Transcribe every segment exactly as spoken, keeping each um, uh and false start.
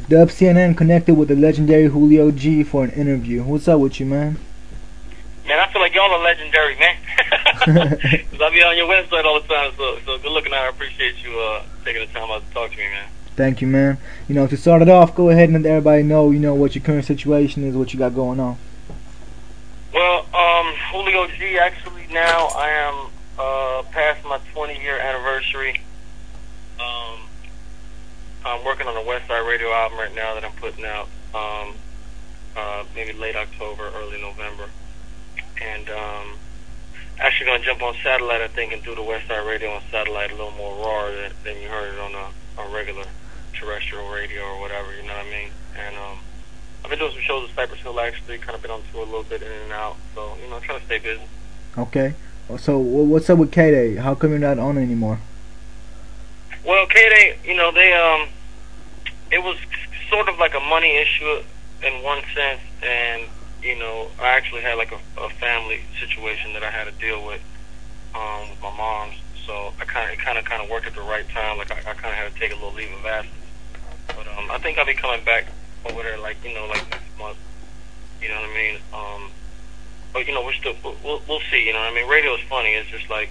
Dub C N N connected with the legendary Julio G for an interview. What's up with you, man? Man, I feel like y'all are legendary, man. Because I be on your website all the time, so so good looking out. I appreciate you uh, taking the time out to talk to me, man. Thank you, man. You know, to start it off, go ahead and let everybody know, you know, what your current situation is, what you got going on. Well, um, Julio G, actually now I am uh, past my twenty-year anniversary. Um, I'm working on a West Side Radio album right now that I'm putting out um, uh, maybe late October, early November. And um, actually going to jump on satellite, I think, and do the West Side Radio on satellite a little more raw than, than you heard it on a, a regular terrestrial radio or whatever, you know what I mean? And um, I've been doing some shows at Cypress Hill, actually, kind of been on tour a little bit in and out. So, you know, trying to stay busy. Okay. So, what's up with K-Day? How come you're not on anymore? Well, K-Day, you know, they, um, it was sort of like a money issue in one sense, and you know, I actually had like a, a family situation that I had to deal with um, with my mom. So I kind of, it kind of, kind of worked at the right time. Like I, I kind of had to take a little leave of absence. But um, I think I'll be coming back over there, like you know, like next month. You know what I mean? Um, but you know, we're still, we'll, we'll see. You know what I mean? Radio is funny. It's just like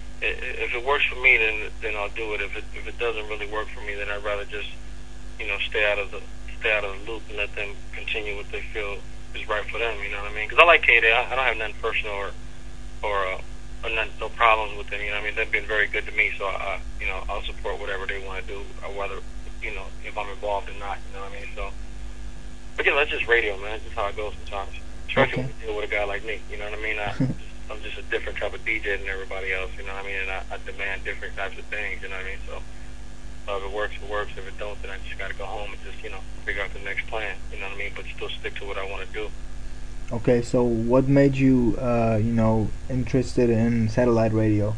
if it works for me, then then I'll do it. If it if it doesn't really work for me, then I'd rather just you know stay out of the stay out of the loop and let them continue what they feel is right for them, you know what I mean? Because I like K-Day. I, I don't have nothing personal or or, uh, or none, no problems with them, you know what I mean? They've been very good to me, so I, you know, I'll support whatever they want to do, or whether, you know, if I'm involved or not, you know what I mean? So, but yeah, that's just radio, man. That's just how it goes sometimes. Especially Okay. when you deal with a guy like me, you know what I mean? I, I'm just a different type of D J than everybody else, you know what I mean? And I, I demand different types of things, you know what I mean? So, Uh, if it works, it works. If it don't, then I just got to go home and just, you know, figure out the next plan. You know what I mean? But still stick to what I want to do. Okay, so what made you, uh, you know, interested in satellite radio?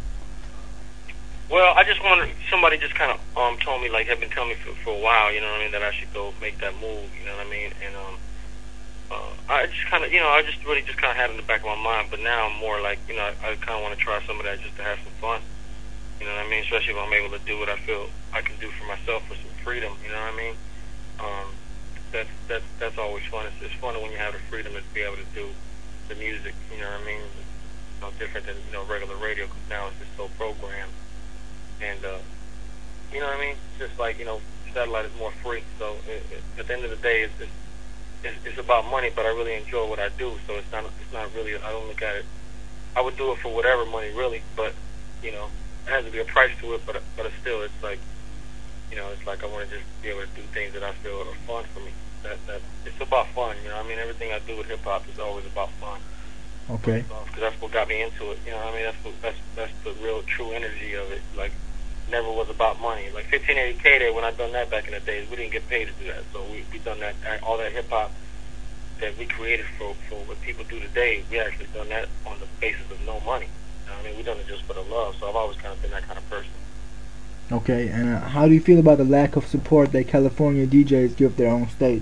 Well, I just wanted, somebody just kind of um, told me, like, had been telling me for, for a while, you know what I mean, that I should go make that move, you know what I mean? And um, uh, I just kind of, you know, I just really just kind of had it in the back of my mind. But now I'm more like, you know, I, I kind of want to try some of that just to have some fun. You know what I mean? Especially if I'm able to do what I feel I can do for myself for some freedom. You know what I mean? Um, that's that's that's always fun. It's, it's fun when you have the freedom to be able to do the music. You know what I mean? It's no different than you know regular radio, because now it's just so programmed. And uh, you know what I mean? It's just like you know, satellite is more free. So it, it, at the end of the day, it's, it's it's it's about money. But I really enjoy what I do. So it's not it's not really. I don't look at it. I would do it for whatever money, really. But you know. There has to be a price to it, but but still, it's like, you know, it's like I want to just be able to do things that I feel are fun for me. That that it's about fun, you know. I mean, everything I do with hip hop is always about fun. Okay. Because that's what got me into it. You know, what I mean, that's what, that's that's the real true energy of it. Like, never was about money. Like fifteen eighty K-Day, when I done that back in the days, we didn't get paid to do that. So we we done that all that hip hop that we created for for what people do today. We actually done that on the basis of no money. I mean, we done it just for the love, so I've always kind of been that kind of person. Okay, and uh, how do you feel about the lack of support that California D Js give their own state?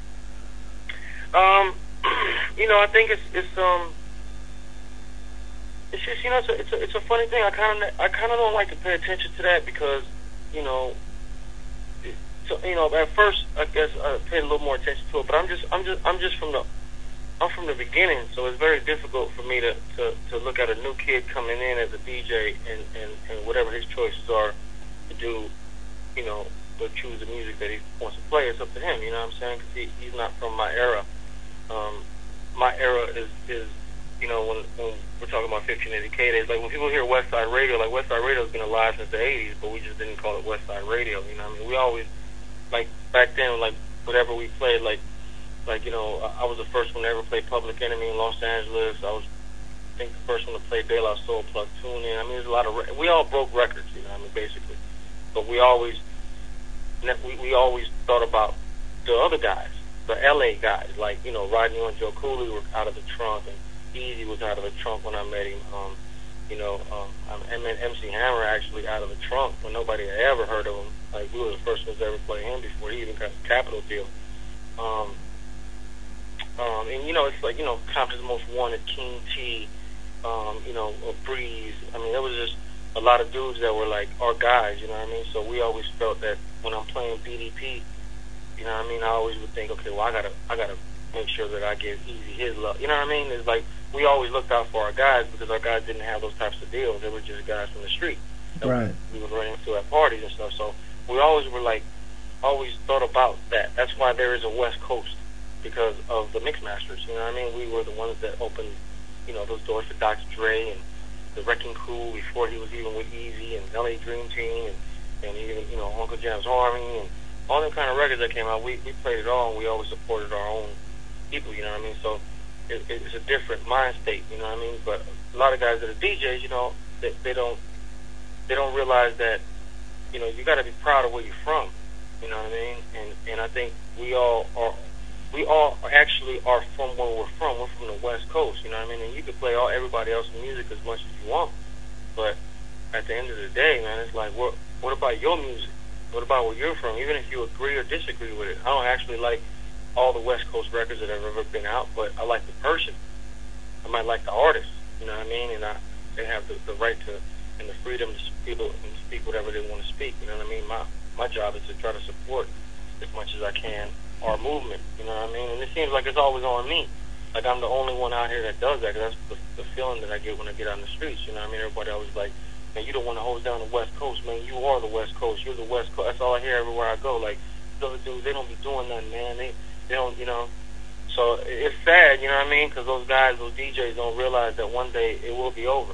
Um, you know, I think it's it's um, it's just you know, it's a it's a, it's a funny thing. I kind of I kind of don't like to pay attention to that because, you know, it, so you know, at first I guess I paid a little more attention to it, but I'm just I'm just I'm just from the I'm from the beginning, so it's very difficult for me to, to, to look at a new kid coming in as a D J and, and, and whatever his choices are to do, you know, to choose the music that he wants to play. It's up to him, you know what I'm saying? Because he, he's not from my era. Um, my era is, is you know, when, when we're talking about fifteen eighty K-Days, like when people hear West Side Radio, like West Side Radio has been alive since the eighties, but we just didn't call it West Side Radio, you know what I mean? We always, like back then, like whatever we played, like, Like, you know, I was the first one to ever play Public Enemy in Los Angeles. I was, I think, the first one to play De La Soul plus Tune In. I mean, there's a lot of, re- we all broke records, you know, I mean, basically. But we always, we, we always thought about the other guys, the L A guys, like, you know, Rodney and Joe Cooley were out of the trunk, and Easy was out of the trunk when I met him. Um, you know, um, I met M C Hammer actually out of the trunk when nobody had ever heard of him. Like, we were the first ones to ever play him before he even got a Capitol deal. Um, Um, and, you know, it's like, you know, Compton's Most Wanted, King T, um, you know, a Breeze. I mean, there was just a lot of dudes that were, like, our guys, you know what I mean? So we always felt that when I'm playing B D P, You know what I mean? I always would think, okay, well, I gotta, I gotta make sure that I give Easy his love. You know what I mean? It's like we always looked out for our guys because our guys didn't have those types of deals. They were just guys from the street that Right. we would run into at parties and stuff. So we always were like, always thought about that. That's why there is a West Coast, because of the Mixmasters. You know what I mean? We were the ones that opened, you know, those doors for Doctor Dre and the Wrecking Crew before he was even with Easy, and L A Dream Team, and, and even, you know, Uncle Jam's Army, and all them kind of records that came out. We, we played it all, and we always supported our own people, you know what I mean? So it, it's a different mind state, you know what I mean? But a lot of guys that are D Js, you know, they, they don't they don't realize that, you know, you got to be proud of where you're from, you know what I mean? And and I think we all are we all actually are from where we're from. We're from the West Coast, you know what I mean? And you can play all everybody else's music as much as you want, but at the end of the day, man, it's like, what what about your music? What about where you're from? Even if you agree or disagree with it, I don't actually like all the West Coast records that have ever been out, but I like the person. I might like the artist, you know what I mean? And I, they have the, the right to and the freedom to speak, and speak whatever they want to speak, you know what I mean? My my job is to try to support as much as I can our movement, you know what I mean? And it seems like it's always on me. Like I'm the only one out here that does that, because that's the, the feeling that I get when I get on the streets, you know what I mean? Everybody always like, man, you don't want to hold down the West Coast, man. You are the West Coast. You're the West Coast. That's all I hear everywhere I go. Like, those dudes, they don't be doing nothing, man. They, they don't, you know. So it's sad, you know what I mean? Because those guys, those D Js don't realize that one day it will be over.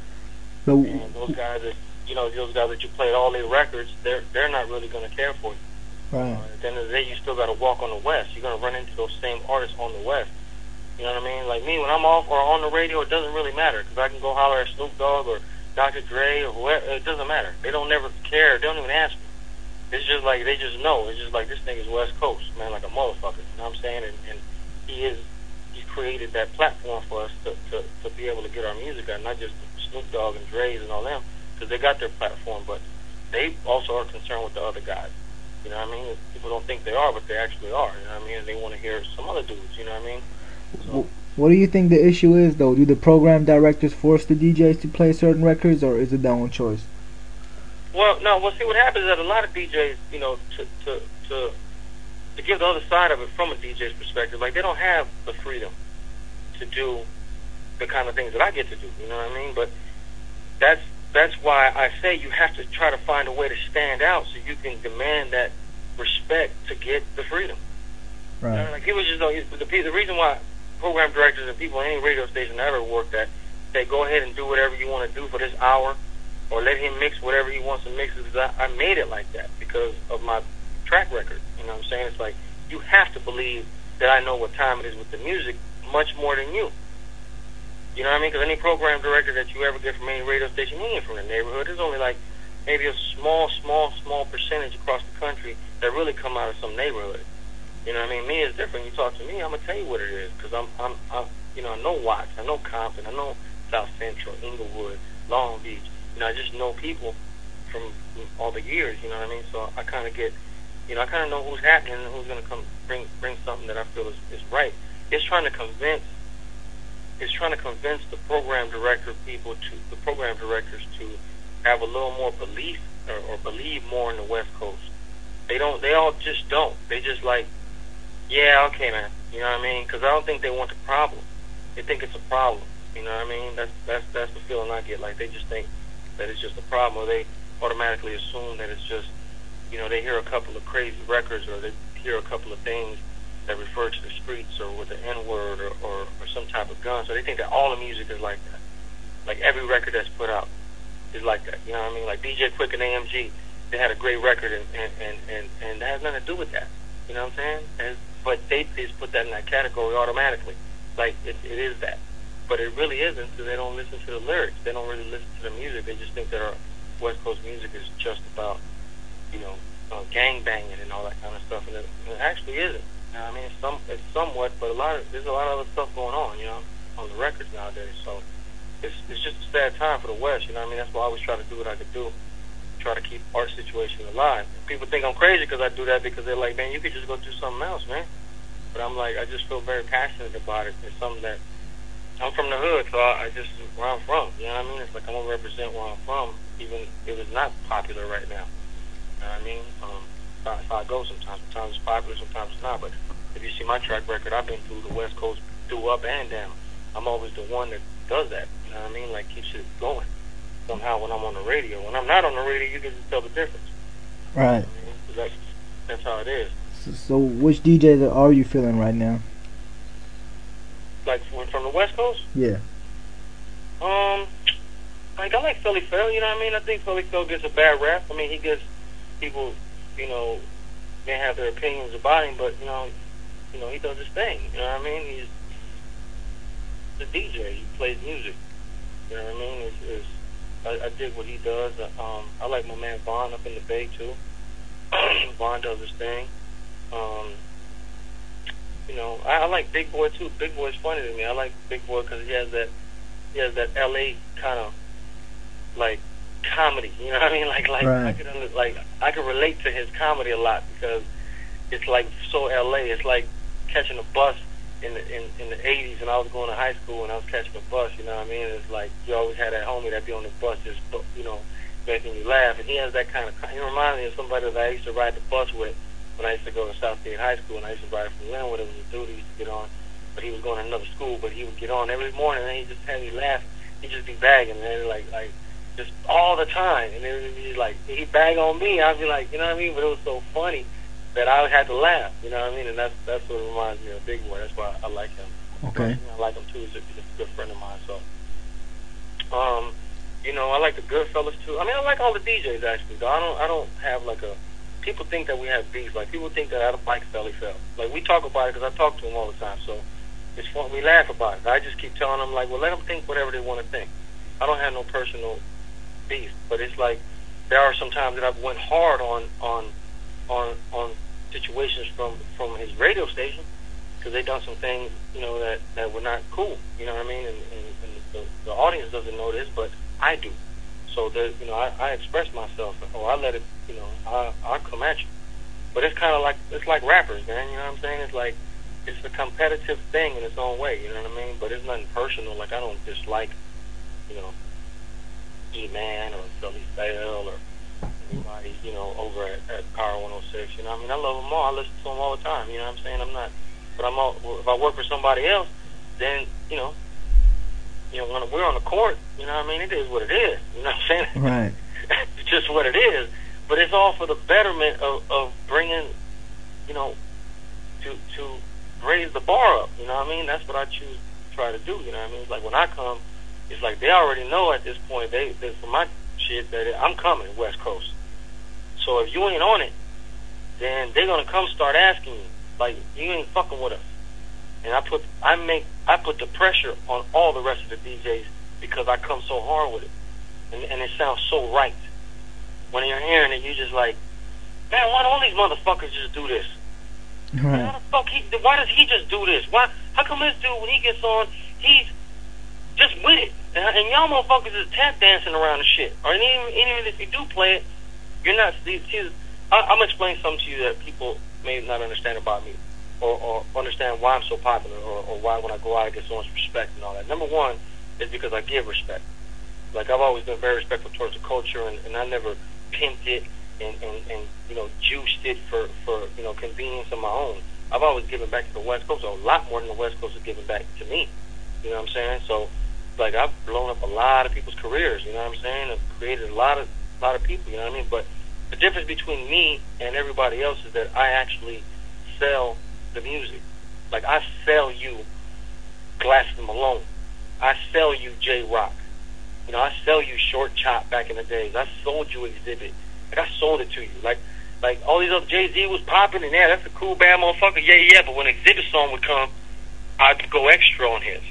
So, and those guys that, you know, those guys that you played all their records, they're they're not really going to care for you. right. Uh, at the end of the day, you still got to walk on the West. You're going to run into those same artists on the West. You know what I mean? Like me, when I'm off or on the radio, it doesn't really matter, because I can go holler at Snoop Dogg or Doctor Dre or whoever. It doesn't matter. They don't never care. They don't even ask me. It's just like, they just know. It's just like, this thing is West Coast, man, like a motherfucker. You know what I'm saying? And, and he is, he's created that platform for us to, to, to be able to get our music out, not just Snoop Dogg and Dre's and all them, because they got their platform, but they also are concerned with the other guys. You know what I mean? People don't think they are, but they actually are. You know what I mean? And they want to hear some other dudes. You know what I mean? So, what do you think the issue is, though? Do the program directors force the D Js to play certain records, or is it their own choice? well, no. Well, see, what happens is that a lot of D Js, you know, to to to to give the other side of it from a D J's perspective, like, they don't have the freedom to do the kind of things that I get to do. You know what I mean? But that's that's why I say you have to try to find a way to stand out, so you can demand that respect to get the freedom. Right. You know, like, people just don't. The, the reason why program directors and people in any radio station I ever worked at say, go ahead and do whatever you want to do for this hour, or let him mix whatever he wants to mix, because I, I made it like that because of my track record. You know what I'm saying? It's like, you have to believe that I know what time it is with the music much more than you. You know what I mean? Because any program director that you ever get from any radio station, he ain't from the neighborhood. There's only like maybe a small, small, small percentage across the country that really come out of some neighborhood. You know what I mean? Me is different. You talk to me, I'm gonna tell you what it is, because I'm, I'm, I'm, you know, I know Watts, I know Compton, I know South Central, Inglewood, Long Beach. You know, I just know people from all the years. You know what I mean? So I kind of get, you know, I kind of know who's happening and who's gonna come bring bring something that I feel is, is right. It's trying to convince, it's trying to convince the program director people to the program directors to have a little more belief or, or believe more in the West Coast. They don't. They all just don't. They just like, yeah, okay, man. You know what I mean? Because I don't think they want the problem. They think it's a problem. You know what I mean? That's that's that's the feeling I get. Like, they just think that it's just a problem, or they automatically assume that it's just, you know, they hear a couple of crazy records, or they hear a couple of things that refer to the streets, or with the N-word, or, or, or some type of gun. So they think that all the music is like that. Like, every record that's put out is like that. You know what I mean? Like D J Quick and A M G, they had a great record, and and, and, and, and that has nothing to do with that. You know what I'm saying? And, but they just put that in that category automatically. Like, it, it is that. But it really isn't, because they don't listen to the lyrics. They don't really listen to the music. They just think that our West Coast music is just about, you know, uh, gang banging and all that kind of stuff. And it, it actually isn't. You know what I mean? It's, some, it's somewhat, but a lot of, there's a lot of other stuff going on, you know, on the records nowadays. So it's, it's just a sad time for the West. You know what I mean? That's why I always try to do what I could do, try to keep our situation alive. People think I'm crazy because I do that, because they're like, man, you could just go do something else, man. But I'm like, I just feel very passionate about it. It's something that, I'm from the hood, so I, I just, where I'm from, you know what I mean? It's like, I'm going to represent where I'm from, even if it's not popular right now. You know what I mean? Um, that's how I go sometimes. Sometimes it's popular, sometimes it's not. But if you see my track record, I've been through the West Coast, through up and down. I'm always the one that does that. You know what I mean? Like keeps it going. Somehow when I'm on the radio, when I'm not on the radio, you can just tell the difference. Right. You know what I mean? 'Cause that's that's how it is. So, so which D Js are you feeling right now? Like from, from the West Coast. Yeah. Um, like I like Philly Phil. You know what I mean? I think Philly Phil gets a bad rap. I mean, he gets people, you know, may have their opinions about him, but you know, you know, he does his thing. You know what I mean? He's the D J. He plays music. You know what I mean? It's, it's, I, I dig what he does. Um, I like my man Vaughn up in the Bay too. Vaughn does his thing. Um, you know, I, I like Big Boy too. Big Boy's funny to me. I like Big Boy because he has that, he has that L A kind of like comedy. You know what I mean? Like, like right. I could under, like I could relate to his comedy a lot because it's like so L A. It's like catching a bus in the in, in the eighties, and I was going to high school and I was catching a bus. You know what I mean? It's like you always had that homie that be on the bus, just you know, making you laugh. And he has that kind of. He reminds me of somebody that I used to ride the bus with when I used to go to Southgate High School, and I used to ride from Linwood. It was a dude he used to get on, but he was going to another school. But he would get on every morning, and he just had me laugh. He'd just be bagging, and like like just all the time. And it would be like he'd bag on me. I'd be like, you know what I mean? But it was so funny that I had to laugh. You know what I mean? And that's that's what reminds me of Big Boy. That's why I like him. Okay. I like him too. He's a, he's a good friend of mine. So, um, you know, I like the Goodfellas too. I mean, I like all the D Js actually. Though I don't, I don't have like a. People think that we have beef. Like people think that I don't like Philly Phil. Like we talk about it because I talk to him all the time. So it's fun. We laugh about it. I just keep telling them like, well, let them think whatever they want to think. I don't have no personal beef, but it's like there are some times that I've went hard on on on on situations from from his radio station. Because they done some things, you know, that, that were not cool. You know what I mean? And, and, and the, the audience doesn't know this, but I do. So, there, you know, I, I express myself, or I let it, you know, I I come at you. But it's kind of like it's like rappers, man. You know what I'm saying? It's like it's a competitive thing in its own way. You know what I mean? But it's nothing personal. Like I don't dislike, you know, E-Man or Philly Phil or anybody, you know, over at, at Power one oh six. You know what I mean? I love them all. I listen to them all the time. You know what I'm saying? I'm not. But I'm all, if I work for somebody else, then you know, you know, when we're on the court, you know what I mean, it is what it is. You know what I'm saying? Right. It's just what it is. But it's all for the betterment of, of bringing, you know, to to raise the bar up. You know what I mean? That's what I choose to try to do. You know what I mean? It's like when I come, it's like they already know at this point. They, they for my shit that I'm coming West Coast. So if you ain't on it, then they're gonna come start asking you. Like you ain't fucking with us, and I put I make I put the pressure on all the rest of the D Js because I come so hard with it, and, and it sounds so right. When you're hearing it, you just like, man, why don't these motherfuckers just do this? Right. How the fuck he? Why does he just do this? Why? How come this dude when he gets on, he's just with it, and, and y'all motherfuckers is tap dancing around the shit. Or even even if you do play it, you're not. See, see, I, I'm gonna explain something to you that people may not understand about me, or, or understand why I'm so popular, or, or why when I go out I get so much respect and all that. Number one is because I give respect. Like I've always been very respectful towards the culture, and, and I never pimped it and, and, and you know juiced it for, for you know convenience of my own. I've always given back to the West Coast, a lot more than the West Coast has given back to me. You know what I'm saying? So like I've blown up a lot of people's careers. You know what I'm saying? I've created a lot of a lot of people. You know what I mean? But the difference between me and everybody else is that I actually sell the music. Like I sell you Glasses Malone. I sell you J-Rock. You know, I sell you Short Chop back in the days. I sold you Exhibit. Like I sold it to you. Like like all these other Jay-Z was popping and yeah, that's a cool bad motherfucker. Yeah, yeah, but when Exhibit song would come, I'd go extra on his.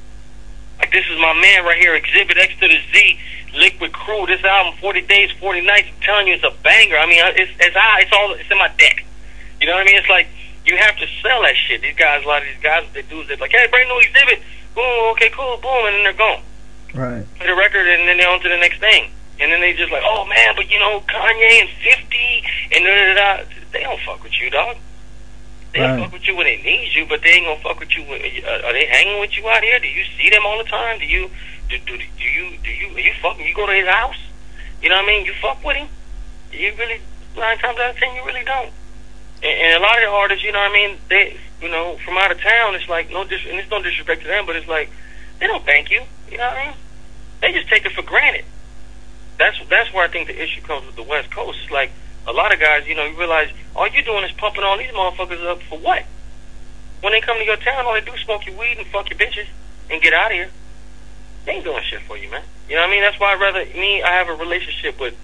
Like this is my man right here, Exhibit X to the Z, Liquid Crew. This album, forty days, forty nights. I'm telling you, it's a banger. I mean, it's it's it's all it's in my deck. You know what I mean? It's like you have to sell that shit. These guys, a lot of these guys, they do is they're like, hey, brand new Exhibit. Boom, okay, cool, boom, and then they're gone. Right. Play the record, and then they're on to the next thing. And then they just like, oh man, but you know, Kanye and fifty, and da da da. They don't fuck with you, dog. They'll right. fuck with you when they need you, but they ain't gonna fuck with you. When, uh, are they hanging with you out here? Do you see them all the time? Do you do do, do you do you are you fucking? You go to his house? You know what I mean? You fuck with him? Do you really nine times out of ten, you really don't. And, and a lot of the artists, you know what I mean, they, you know, from out of town, it's like, no dis- and it's no disrespect to them, but it's like, they don't thank you, you know what I mean? They just take it for granted. That's that's where I think the issue comes with the West Coast. It's like, a lot of guys, you know, you realize, all you're doing is pumping all these motherfuckers up for what? When they come to your town, all they do is smoke your weed and fuck your bitches and get out of here. They ain't doing shit for you, man. You know what I mean? That's why I'd rather, me, I have a relationship with,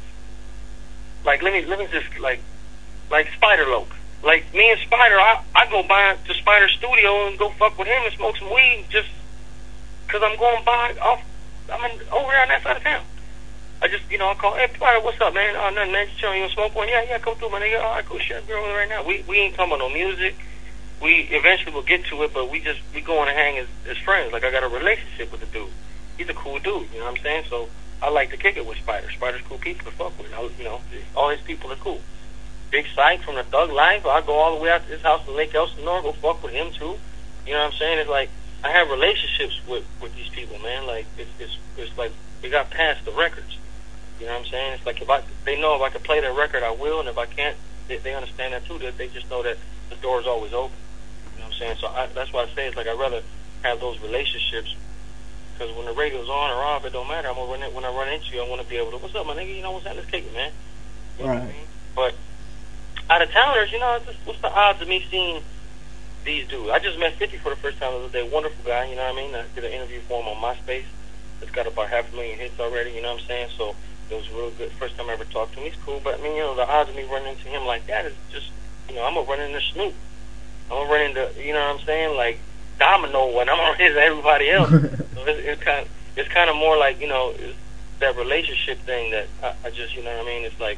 like, let me, let me just, like, like Spider Loke. Like, me and Spider, I, I go by to Spider's studio and go fuck with him and smoke some weed just because I'm going by off, I'm in, over there on that side of town. I just, you know, I call, hey, Spider, what's up, man? Oh, nothing, man. Just chilling. You want to smoke one? Yeah, yeah, come through, man. Nigga, all right, cool shit. We're over there right now. We, we ain't talking about no music. We eventually will get to it, but we just, we going to hang as, as friends. Like, I got a relationship with the dude. He's a cool dude, you know what I'm saying? So I like to kick it with Spider. Spider's cool people to fuck with. I, you know, all his people are cool. Big Sight from the Thug Life. I go all the way out to his house in Lake Elsinore, go fuck with him too. You know what I'm saying? It's like I have relationships with with these people, man. Like it's it's it's like we got past the records. You know what I'm saying? It's like if I they know if I can play their record, I will, and if I can't, they, they understand that too. That they just know that the door is always open. You know what I'm saying? So I, that's why I say it's like I'd rather have those relationships. Because when the radio's on or off, it don't matter. I'm gonna run it, when I run into you, I want to be able to, what's up, my nigga? You know what's that? Let's kick it, man. You know right. what I mean? But out of towners, you know, just, what's the odds of me seeing these dudes? I just met fifty for the first time the other day. Wonderful guy, you know what I mean? I did an interview for him on MySpace. It's got about half a million hits already, you know what I'm saying? So it was real good. First time I ever talked to him. He's cool, but I mean, you know, the odds of me running into him like that is just, you know, I'm gonna run into Snoop. I'm gonna run into, you know what I'm saying? Like Domino when I'm gonna run into everybody else. So it's, it's kind of, it's kind of more like, you know, it's that relationship thing that I, I just, you know what I mean? It's like,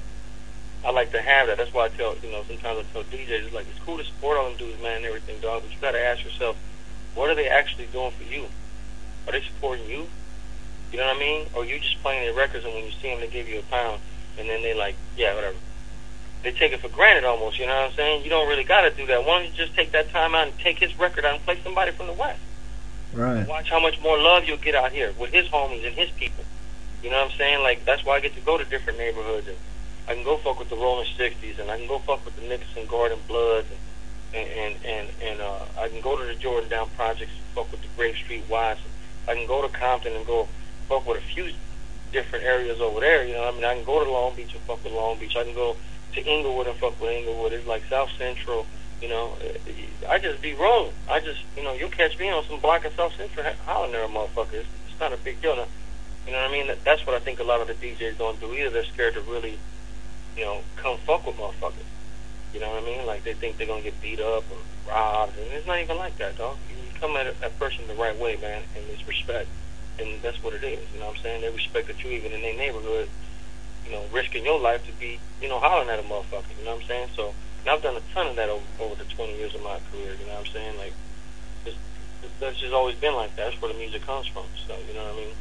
I like to have that. That's why I tell, you know, sometimes I tell D Js, it's like, it's cool to support all them dudes, man, and everything, dog, but you got to ask yourself, what are they actually doing for you? Are they supporting you? You know what I mean? Or you just playing their records, and when you see them, they give you a pound, and then they like, yeah, whatever. They take it for granted almost, you know what I'm saying? You don't really got to do that. Why don't you just take that time out and take his record out and play somebody from the West? Right. Watch how much more love you'll get out here with his homies and his people. You know what I'm saying? Like, that's why I get to go to different neighborhoods. And I can go fuck with the Rolling sixties, and I can go fuck with the Nicholson Garden Bloods, and and and, and uh, I can go to the Jordan Down Projects and fuck with the Grave Street Wives. I can go to Compton and go fuck with a few different areas over there. You know, I mean, I can go to Long Beach and fuck with Long Beach. I can go to Inglewood and fuck with Inglewood. It's like South Central. You know, I just be rolling. I just, you know, you'll catch me on some block in South Central hollering there, motherfucker. It's, it's not a big deal. Now, you know what I mean? That, that's what I think a lot of the D Js don't do either. They're scared to really, you know, come fuck with motherfuckers. You know what I mean? Like, they think they're going to get beat up or robbed, and it's not even like that, dog. You come at that person the right way, man, and it's respect, and that's what it is. You know what I'm saying? They respected you even in their neighborhood, you know, risking your life to be, you know, hollering at a motherfucker. You know what I'm saying? So, and I've done a ton of that over, over the twenty years of my career, you know what I'm saying? Like, it's, it's, that's just always been like that. That's where the music comes from, so, you know what I mean?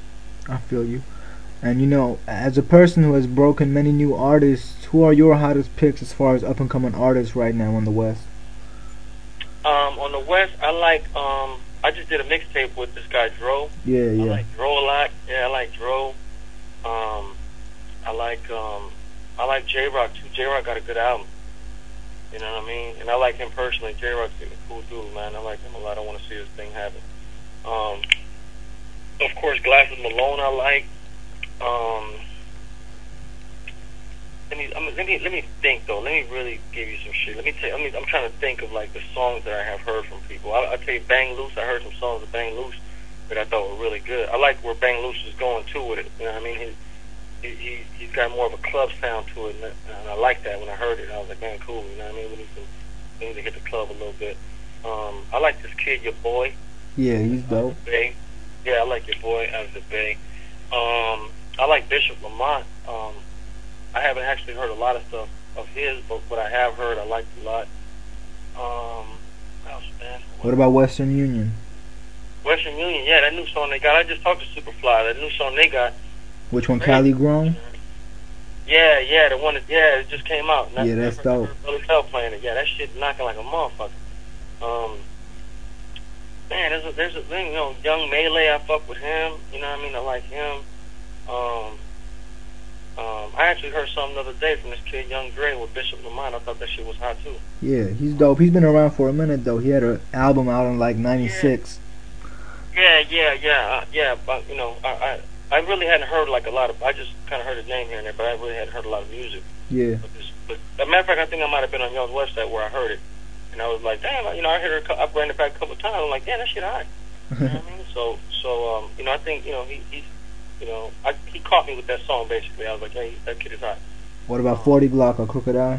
I feel you. And, you know, as a person who has broken many new artists, who are your hottest picks as far as up-and-coming artists right now in the West? Um, on the West, I like, um, I just did a mixtape with this guy, Dro. Yeah, yeah. I like Dro a lot. Yeah, I like Dro. Um, I like, um, I like J-Rock, too. J-Rock got a good album. You know what I mean? And I like him personally. J-Rock's a cool dude, man. I like him a lot. I want to see this thing happen. Um, of course, Glasses Malone I like. Um, let me, I mean, let me, let me think though. Let me really give you some shit. Let me tell. I mean, I'm trying to think of like the songs that I have heard from people. I, I tell you, Bang Loose. I heard some songs of Bang Loose that I thought were really good. I like where Bang Loose is going too with it. You know what I mean? He, he, he he's got more of a club sound to it, and, and I like that when I heard it. I was like, man, cool. You know what I mean? We need to, we need to hit the club a little bit. Um, I like this kid, Your Boy. Yeah, he's dope. Out of the Bay. Yeah, I like Your Boy out of the Bay. Um, I like Bishop Lamont. Um, I haven't actually heard a lot of stuff of his, but what I have heard, I liked a lot. Um, what else, man? What about Western Union? Western Union, yeah, that new song they got. I just talked to Superfly. That new song they got. Which one, Cali Grown? Yeah, yeah, the one that, yeah, it just came out. Yeah, that's dope. Billy Fell playing it. Yeah, that shit knocking like a motherfucker. Um, man, there's a, there's a thing, you know, Young Melee, I fuck with him. You know what I mean? I like him. Um, Um, I actually heard something the other day from this kid, Young Dre, with Bishop Lamont. I thought that shit was hot too. Yeah, he's dope. He's been around for a minute though. He had an album out in like Yeah, ninety-six. yeah, yeah, yeah, uh, yeah. But you know, I, I, I really hadn't heard like a lot of. I just kind of heard his name here and there, but I really hadn't heard a lot of music. Yeah. But, this, but as a matter of fact, I think I might have been on y'all's website where I heard it, and I was like, damn, you know, I heard it. I ran it back a couple of times. I'm like, damn, that shit hot. You know what I mean? So, so, um, you know, I think, you know, he, he's, you know, I, he caught me with that song basically. I was like, hey, that kid is hot. What about forty Glock or Crooked Eye?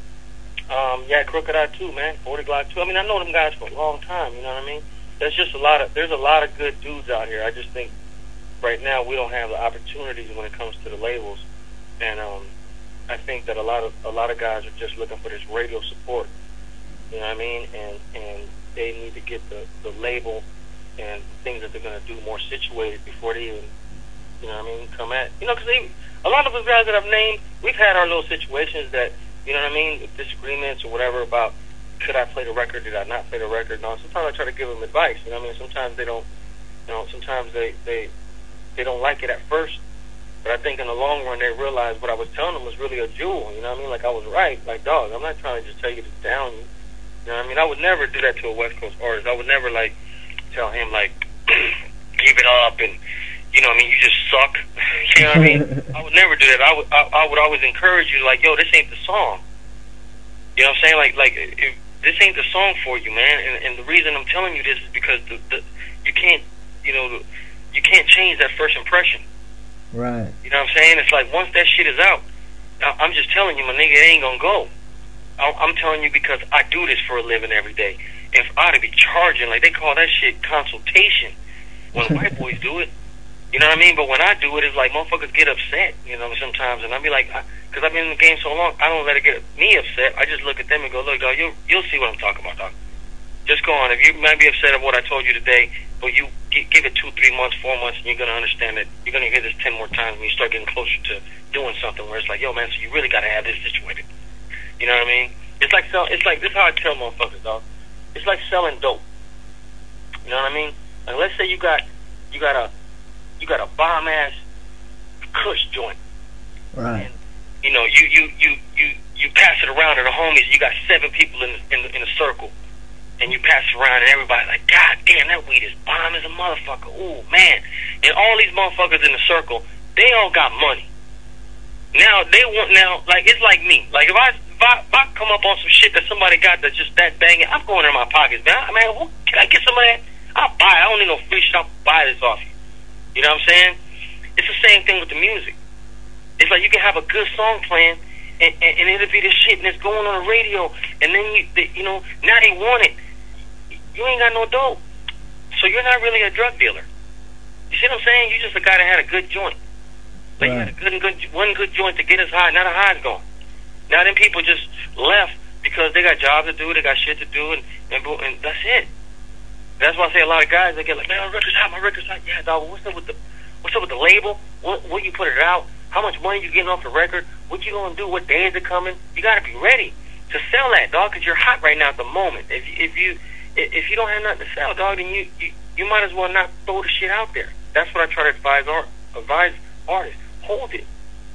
Um, yeah, Crooked Eye too, man. forty Glock too. I mean, I know them guys for a long time. You know what I mean? There's just a lot of there's a lot of good dudes out here. I just think right now we don't have the opportunities when it comes to the labels, and um, I think that a lot of a lot of guys are just looking for this radio support. You know what I mean? And and they need to get the the label and things that they're gonna do more situated before they even, you know what I mean, come at, you know, because a lot of the guys that I've named, we've had our little situations that, you know what I mean, disagreements or whatever about, could I play the record, did I not play the record? No, sometimes I try to give them advice, you know what I mean, sometimes they don't, you know, sometimes they, they, they don't like it at first, but I think in the long run they realize what I was telling them was really a jewel, you know what I mean, like I was right, like, dog, I'm not trying to just tell you to down you, you know what I mean, I would never do that to a West Coast artist, I would never, like, tell him, like, give it up and, you know what I mean, you just suck. You know what I mean? I would never do that. I would, I, I would always encourage you, like, yo, this ain't the song. You know what I'm saying? Like, like if, this ain't the song for you, man. And, and the reason I'm telling you this is because the, the you can't, you know, you can't change that first impression. Right. You know what I'm saying? It's like once that shit is out, I'm just telling you, my nigga, it ain't gonna go. I'm telling you because I do this for a living every day. If I ought to be charging, like they call that shit consultation when white boys do it. You know what I mean? But when I do it, it's like motherfuckers get upset, you know, sometimes. And I'll be like, because I've been in the game so long, I don't let it get me upset. I just look at them and go, look, dog, you'll, you'll see what I'm talking about, dog. Just go on. If you might be upset at what I told you today, but you give it two, three months, four months, and you're going to understand it. You're going to hear this ten more times when you start getting closer to doing something where it's like, yo, man, so you really got to have this situated. You know what I mean? It's like, sell, it's like, this is how I tell motherfuckers, dog. It's like selling dope. You know what I mean? Like, let's say you got, you got a, you got a bomb ass kush joint. Right. And, you know, you, you, you, you, you pass it around to the homies, you got seven people in the, in the, in a circle. And you pass it around and everybody's like, God damn, that weed is bomb as a motherfucker. Ooh, man. And all these motherfuckers in the circle, they all got money. Now, they want, now, like, it's like me. Like, if I, if I, if I come up on some shit that somebody got that's just that banging, I'm going in my pockets, man. I mean, who, can I get some of that? I'll buy it. I don't need no free shit. I'll buy this off you. You know what I'm saying? It's the same thing with the music. It's like you can have a good song playing, and, and, and it'll be this shit, and it's going on the radio, and then, you, they, you know, now they want it. You ain't got no dope. So you're not really a drug dealer. You see what I'm saying? You're just a guy that had a good joint. Like, right. You had a good, good, one good joint to get us high. Now the high's gone. Now them people just left because they got jobs to do, they got shit to do, and, and, and that's it. That's why I say a lot of guys, they get like, man, my record's hot, my record's hot. Yeah, dog, what's up with the, what's up with the label? What, what you put it out? How much money you getting off the record? What you gonna do? What days are coming? You gotta be ready to sell that, dog, because you're hot right now at the moment. If if you if you don't have nothing to sell, dog, then you, you you might as well not throw the shit out there. That's what I try to advise art, advise artists. Hold it.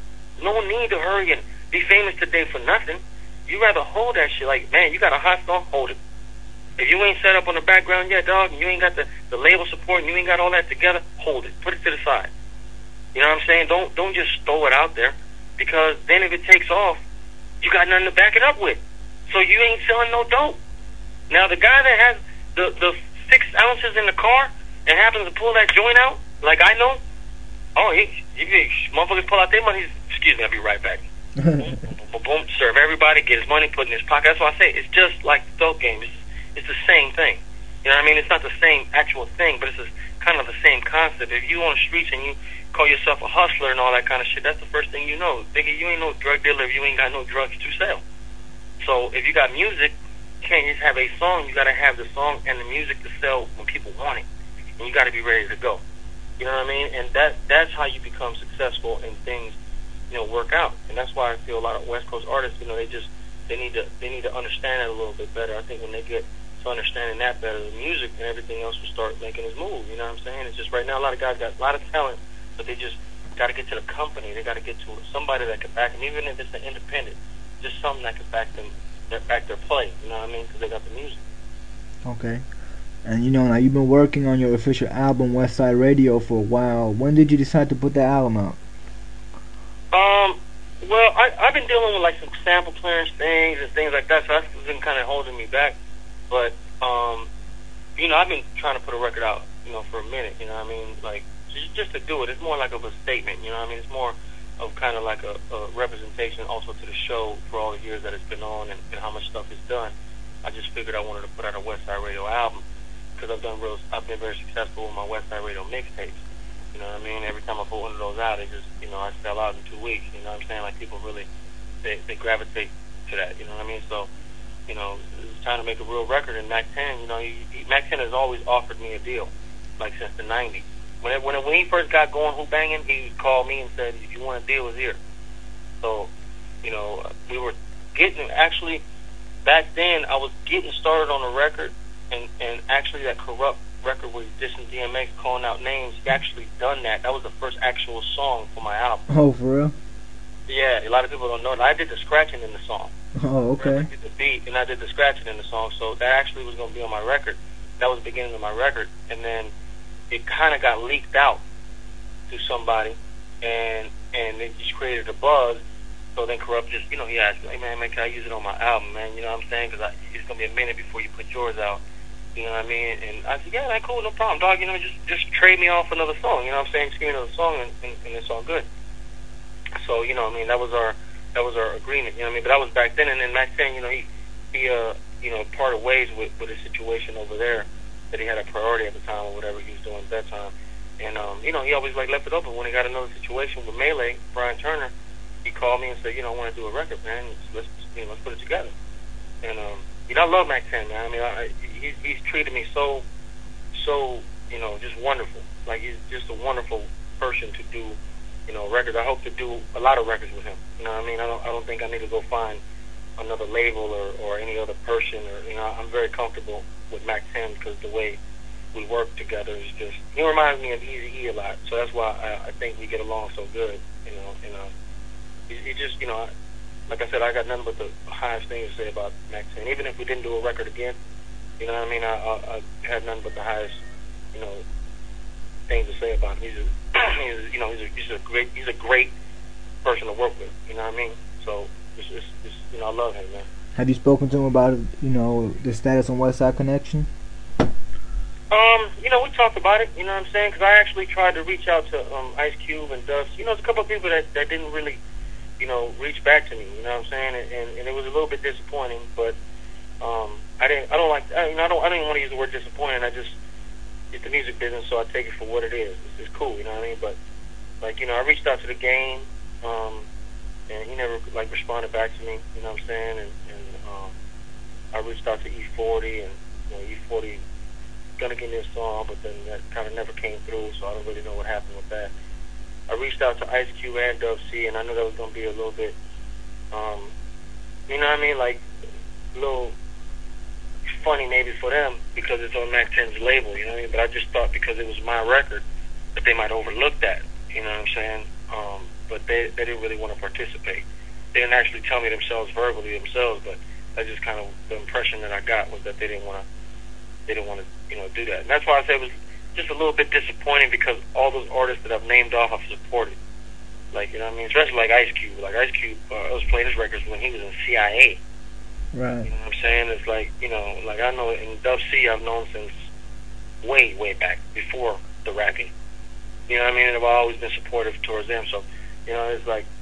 No need to hurry and be famous today for nothing. You rather hold that shit. Like, man, you got a hot song, hold it. If you ain't set up on the background yet, dog, and you ain't got the, the label support, and you ain't got all that together, hold it. Put it to the side. You know what I'm saying? Don't don't just throw it out there, because then if it takes off, you got nothing to back it up with. So you ain't selling no dope. Now the guy that has the the six ounces in the car and happens to pull that joint out, like I know, oh, he, he, he motherfuckers pull out their money. Excuse me, I'll be right back. boom, boom, boom, boom, serve everybody, get his money, put in his pocket. That's why I say it's just like the dope game. It's It's the same thing. You know what I mean? It's not the same actual thing, but it's a, kind of the same concept. If you on the streets and you call yourself a hustler and all that kind of shit, that's the first thing you know. Nigga, you ain't no drug dealer if you ain't got no drugs to sell. So if you got music, you can't just have a song. You got to have the song and the music to sell when people want it. And you got to be ready to go. You know what I mean? And that that's how you become successful and things, you know, work out. And that's why I feel a lot of West Coast artists, you know, they just, they need to, they need to understand that a little bit better. I think when they get understanding that better, the music and everything else will start making its move. You know what I'm saying? It's just right now a lot of guys got a lot of talent, but they just got to get to the company. They got to get to somebody that can back them, even if it's an independent, just something that can back them, that back their play. You know what I mean? Because they got the music. Okay. And you know, now you've been working on your official album, West Side Radio, for a while. When did you decide to put that album out? Um, well, I, I've been dealing with like some sample clearance things and things like that, so that's been kind of holding me back. But, um, you know, I've been trying to put a record out, you know, for a minute, you know what I mean? Like, just, just to do it. It's more like of a statement, you know what I mean? It's more of kind of like a, a representation also to the show for all the years that it's been on and, and how much stuff it's done. I just figured I wanted to put out a West Side Radio album because I've done real, I've been very successful with my West Side Radio mixtapes. You know what I mean? Every time I put one of those out, it just, you know, I sell out in two weeks. You know what I'm saying? Like, people really, they, they gravitate to that. You know what I mean? So, you know, it's time to make a real record. And Mack ten, you know, he, he, Mack ten has always offered me a deal, like since the nineties. When it, when it, when he first got going, Who Bangin', he called me and said, if you want a deal, it's here. So, you know, we were getting, actually, back then, I was getting started on a record, and, and actually that Corrupt record was dissing D M X, calling out names. He actually done that. That was the first actual song for my album. Oh, for real? Yeah, a lot of people don't know that. I did the scratching in the song. Oh, okay. I did the beat, and I did the scratching in the song, so that actually was going to be on my record. That was the beginning of my record, and then it kind of got leaked out to somebody, and and it just created a buzz. So then Corrupt just, you know, he asked me, hey, man, man, can I use it on my album, man? You know what I'm saying? Because it's going to be a minute before you put yours out. You know what I mean? And I said, yeah, man, cool, no problem, dog. You know, just just trade me off another song. You know what I'm saying? Just give me another song, and, and, and it's all good. So, you know, I mean, that was our that was our agreement. You know what I mean? But that was back then. And then Mack ten, you know, he he uh you know parted ways with with his situation over there, that he had a priority at the time or whatever he was doing at that time. And um, you know, he always like left it open. When he got another situation with Melee, Brian Turner, he called me and said, you know, I want to do a record, man. Let's you know, let's put it together. And um, you know, I love Mack ten, man. I mean, I, he's he's treated me so so you know just wonderful. Like, he's just a wonderful person to do, you know, records. I hope to do a lot of records with him. You know what I mean? I don't I don't think I need to go find another label or, or any other person. Or, you know, I'm very comfortable with Mack ten because the way we work together is just, he reminds me of Eazy-E a lot. So that's why I, I think we get along so good. You know, and uh, he, he just, you know, like I said, I got nothing but the highest things to say about Mack ten. Even if we didn't do a record again, you know what I mean? I, I, I had nothing but the highest, you know, things to say about him. He's a, he's, you know, he's a, he's a great, he's a great person to work with. You know what I mean? So it's, it's, it's, you know, I love him, man. Have you spoken to him about, you know, the status on West Side Connection? Um, you know, we talked about it. You know what I'm saying? Because I actually tried to reach out to um, Ice Cube and Duff. You know, there's a couple of people that, that didn't really, you know, reach back to me. You know what I'm saying? And, and, and it was a little bit disappointing. But um, I didn't. I don't like. I, you know, I don't. I don't even want to use the word disappointing. I just, it's the music business, so I take it for what it is. It's, it's cool. You know what I mean? But like, you know, I reached out to the Game, um, and he never like responded back to me. You know what I'm saying? And, and um, I reached out to E forty, and you know, E forty gonna give me a song, but then that kind of never came through, so I don't really know what happened with that. I reached out to Ice Cube and Dub C, and I knew that was gonna be a little bit, um, you know what I mean, like a little funny maybe for them because it's on Mack ten's label, you know what I mean. But I just thought because it was my record that they might overlook that, you know what I'm saying. Um, but they they didn't really want to participate. They didn't actually tell me themselves verbally themselves, but that's just kind of the impression that I got was that they didn't want to. They didn't want to, you know, do that. And that's why I said it was just a little bit disappointing because all those artists that I've named off, I've supported. Like, you know what I mean? Especially like Ice Cube. Like, Ice Cube, uh, I was playing his records when he was in C I A. Right. You know what I'm saying? It's like, you know, like I know in Dub C I've known since way, way back, before the rapping. You know what I mean? And I've always been supportive towards them. So, you know, it's like,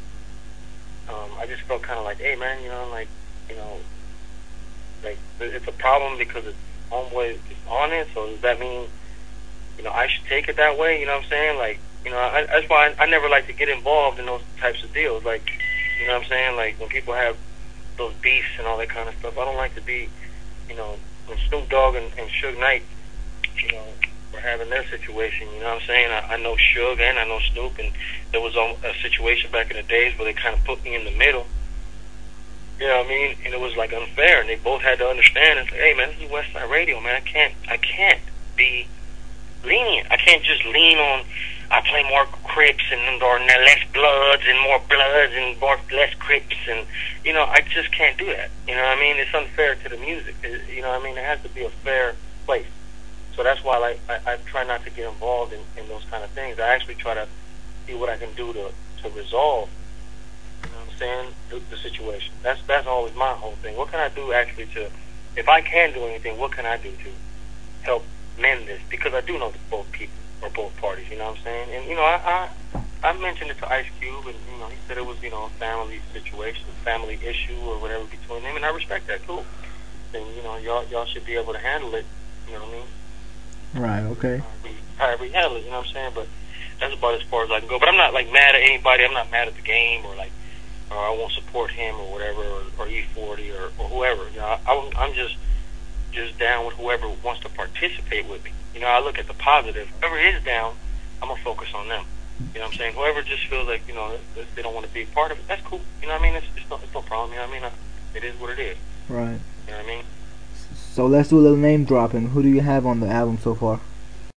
um, I just felt kind of like, hey, man, you know, like, you know, like, it's a problem because it's Homeboy is on it, so does that mean, you know, I should take it that way? You know what I'm saying? Like, you know, I, that's why I, I never like to get involved in those types of deals. Like, you know what I'm saying? Like, when people have those beefs and all that kind of stuff, I don't like to be, you know, when Snoop Dogg and, and Suge Knight, you know, were having their situation, you know what I'm saying? I, I know Suge and I know Snoop, and there was a, a situation back in the days where they kind of put me in the middle. You know what I mean? And it was like unfair, and they both had to understand and say, hey man, this is West Side Radio, man. I can't I can't be lenient. I can't just lean on I play more Crips and or less Bloods and more Bloods and more less Crips, and you know, I just can't do that. You know what I mean? It's unfair to the music. It, you know what I mean? It has to be a fair place. So that's why like, I, I try not to get involved in, in those kind of things. I actually try to see what I can do to, to resolve, you know what I'm saying, the, the situation. That's that's always my whole thing. What can I do actually to, if I can do anything, what can I do to help mend this? Because I do know that both people or both parties, you know what I'm saying? And, you know, I, I, I mentioned it to Ice Cube, and, you know, he said it was, you know, a family situation, family issue or whatever between them, and I respect that, cool. And, you know, y'all y'all should be able to handle it, you know what I mean? Right, okay. However you handle it, you know what I'm saying? But that's about as far as I can go. But I'm not, like, mad at anybody. I'm not mad at the game or, like, or I won't support him or whatever, or, or E forty or, or whoever. You know, I, I'm just just down with whoever wants to participate with me. You know, I look at the positive. Whoever is down, I'm going to focus on them. You know what I'm saying? Whoever just feels like, you know, they don't want to be a part of it, that's cool. You know what I mean? It's, it's, no, it's no problem. You know what I mean? It is what it is. Right. You know what I mean? So let's do a little name dropping. Who do you have on the album so far?